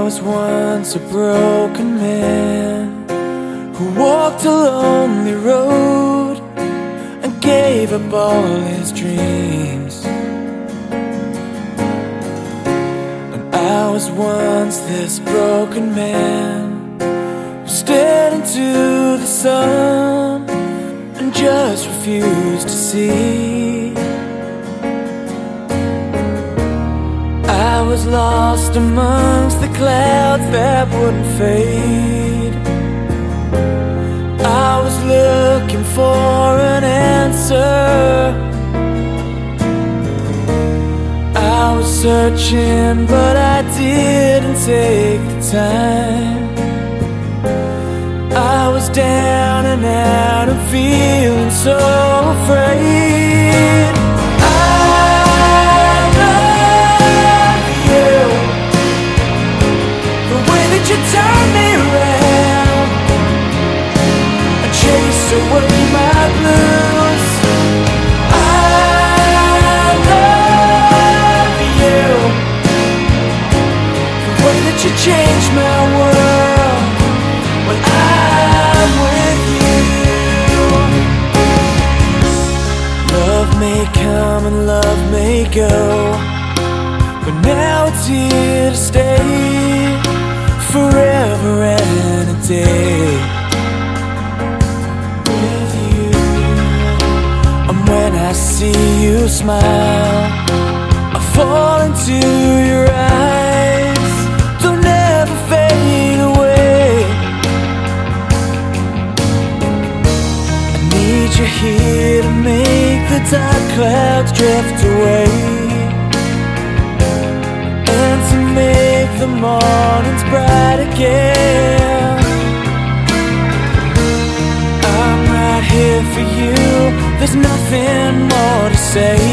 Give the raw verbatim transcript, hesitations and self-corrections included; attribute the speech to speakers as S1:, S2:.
S1: was once a broken man who walked a lonely road and gave up all his dreams. And I was once this broken man who stared into the sun and just refused to see. I was lost amongst the clouds that wouldn't fade. I was looking for an answer. I was searching, but I didn't take the time. I was down and out and feeling so afraid. You turned me around and chased away my blues. I love you, the way that you changed my world when I'm with you. Love may come and love may go, but now it's here to stay forever and a day with you. And when I see you smile, I fall into your eyes. They'll never fade away. I need you here to make the dark clouds drift away, the morning's bright again. I'm right here for you, there's nothing more to say.